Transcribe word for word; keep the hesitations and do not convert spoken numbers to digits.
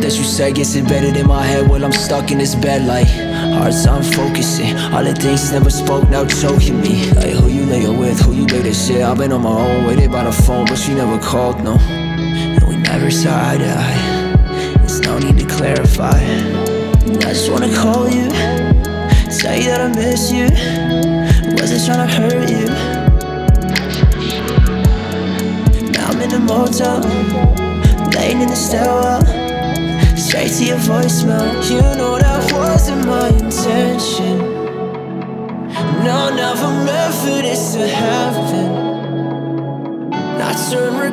that you said gets embedded in my head while I'm stuck in this bed. Like, hard time focusing, all the things never spoke now choking me. Like, who you layin' with, who you later shit. I've been on my own, waited by the phone, but she never called, no. And we never saw eye to eye, there's no need to clarify. And I just wanna call you, tell you that I miss you, wasn't tryna hurt you. Now I'm in the motel, laying in the stairwell, straight to your voicemail. You know that wasn't my intention. No, never meant for this to happen. Not certain